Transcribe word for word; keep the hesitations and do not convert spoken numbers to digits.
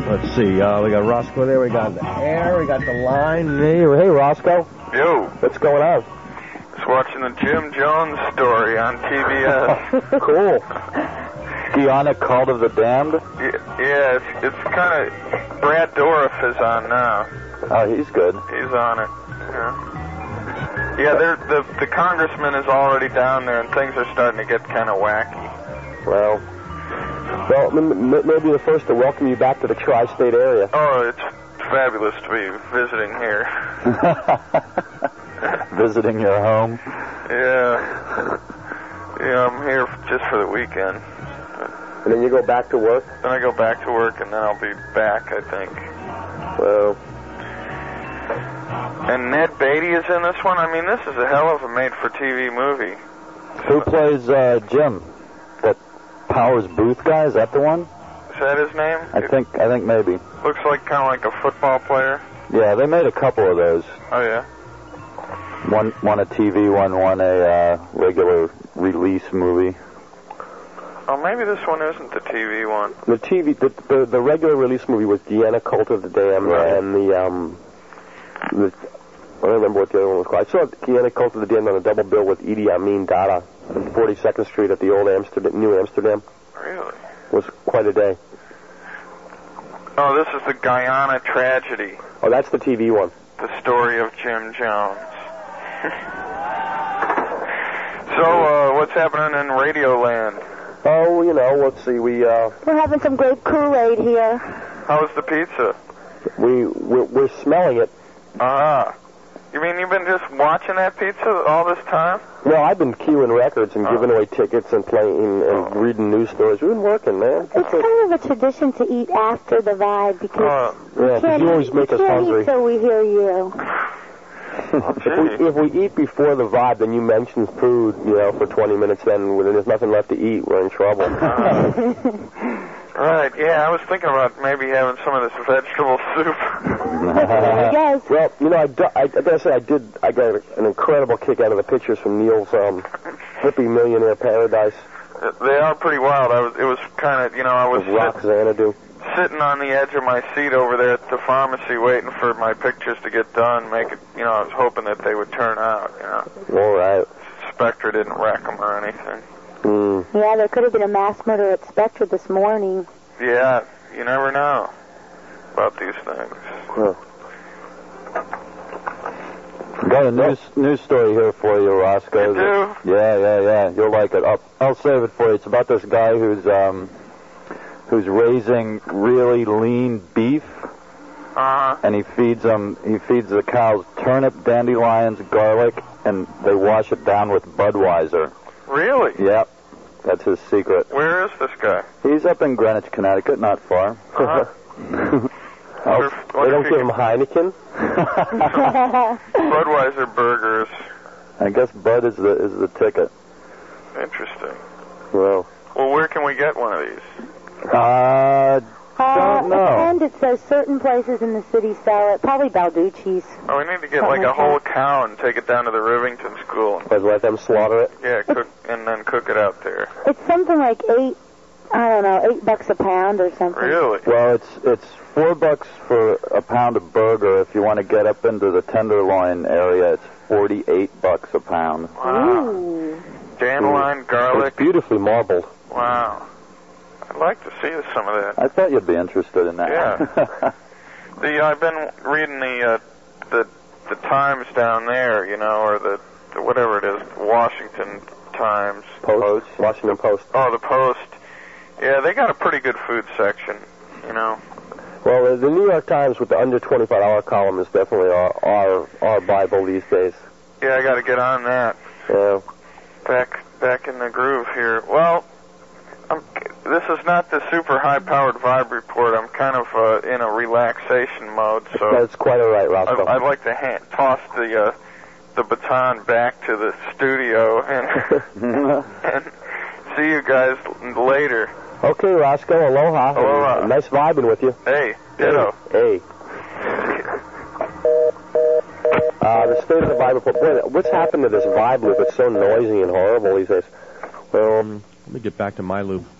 Let's see. Uh, we got Roscoe there. We got the air. We got the line. Hey, hey, Roscoe. Yo. What's going on? Just watching the Jim Jones story on T B S. Cool. Guyana Cult of the Damned? Yeah, yeah it's, it's kind of... Brad Dourif is on now. Oh, he's good. He's on it. Yeah, yeah they're, the, the congressman is already down there, and things are starting to get kind of wacky. Well, well, m- m- maybe the first to welcome you back to the tri-state area. Oh, it's fabulous to be visiting here. Visiting your home? Yeah. Yeah, I'm here just for the weekend. And then you go back to work? Then I go back to work, and then I'll be back, I think. Well... And Ned Beatty is in this one? I mean, this is a hell of a made-for-T V movie. Who plays uh, Jim? That Powers Booth guy? Is that the one? Is that his name? I it think I think maybe. Looks like kind of like a football player. Yeah, they made a couple of those. Oh, yeah? One one a T V, one one a uh, regular release movie. Oh, maybe this one isn't the T V one. The T V, the the, the regular release movie was Guyana Cult of the Damned, right. and the um, the, I don't remember what the other one was called. I saw Guyana Cult of the Damned on a double bill with Idi Amin Dada on forty-second Street at the old Amsterdam, New Amsterdam. Really? It was quite a day. Oh, this is the Guyana tragedy. Oh, that's the T V one. The story of Jim Jones. So, uh, what's happening in Radio Land? Oh, you know, let's see, we, uh... We're having some great Kool-Aid here. How's the pizza? We, we're, we're smelling it. Ah. You mean you've been just watching that pizza all this time? No, I've been queuing records and oh. giving away tickets and playing and oh. reading news stories. We've been working, man. It's kind of a tradition to eat after the vibe because uh, yeah, can't you always eat, make us can't hungry. Eat till we hear you. Oh, if, we, if we eat before the vibe, then you mention food, you know, for twenty minutes, then when there's nothing left to eat, we're in trouble. Uh, right, yeah, I was thinking about maybe having some of this vegetable soup. Yes. Well, you know, I, do, I, I gotta say, I did, I got an incredible kick out of the pictures from Neil's um, hippie millionaire paradise. They are pretty wild. I was, it was kind of, you know, I was... With Roxanne do. Sitting on the edge of my seat over there at the pharmacy waiting for my pictures to get done, make it, you know, I was hoping that they would turn out, you know. All right. Spectre didn't wreck them or anything. Mm. Yeah, there could have been a mass murder at Spectre this morning. Yeah, you never know about these things. Huh. Got a news news story here for you, Roscoe. You do? Yeah, yeah, yeah. You'll like it. I'll, I'll save it for you. It's about this guy who's um who's raising really lean beef, uh-huh. and he feeds them. He feeds the cows turnip, dandelions, garlic, and they wash it down with Budweiser. Really? Yep, that's his secret. Where is this guy? He's up in Greenwich, Connecticut, not far. Uh-huh. Oh, they don't give him Heineken? Budweiser burgers. I guess Bud is the is the ticket. Interesting. Well, well, where can we get one of these? Uh, Uh, don't know. and it says certain places in the city sell it. Probably Balducci's. Oh, we need to get Something like a like whole that. cow and take it down to the Rivington School. I'd let them slaughter it. Yeah, cook and then cook it out there. It's something like eight, I don't know, eight bucks a pound or something. Really? Well, it's it's four bucks for a pound of burger. If you want to get up into the tenderloin area, it's forty-eight bucks a pound. Wow. Ooh. Dandelion, garlic. It's beautifully marbled. Wow. I'd like to see some of that. I thought you'd be interested in that. Yeah. the I've been reading the uh, the the Times down there, you know, or the, the whatever it is, Washington Times. Post? Washington Post. Oh, the Post. Yeah, they got a pretty good food section, you know. Well, uh, the New York Times with the under twenty-five dollar column is definitely our our, our Bible these days. Yeah, I got to get on that. Yeah. Back back in the groove here. Well, I'm, this is not the super high-powered vibe report. I'm kind of uh, in a relaxation mode, so That's quite all right, Roscoe. I'd, I'd like to hand, toss the uh, the baton back to the studio and, and see you guys later. Okay, Roscoe, aloha. Aloha. Uh, nice vibing with you. Hey, ditto. Hey. Uh, the state of the Bible. Boy, what's happened to this vibe loop? It's so noisy and horrible these days. Um, Let me get back to my loop.